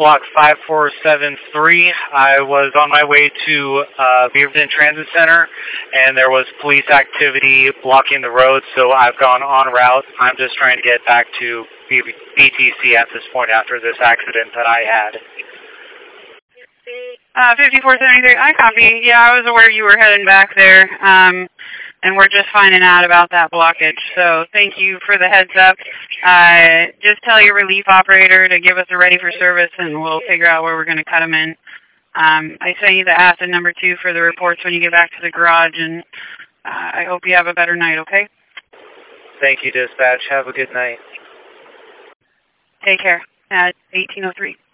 block 5473. I was on my way to Beaverton Transit Center, and there was police activity blocking the road, so I've gone en route. I'm just trying to get back to BTC at this point after this accident that I had. 5473, I copy. Yeah, I was aware you were heading back there, and we're just finding out about that blockage. So thank you for the heads up. Just tell your relief operator to give us a ready for service, and we'll figure out where we're going to cut them in. I sent you the acid number 2 for the reports when you get back to the garage, and I hope you have a better night, okay? Thank you, dispatch. Have a good night. Take care. 1803.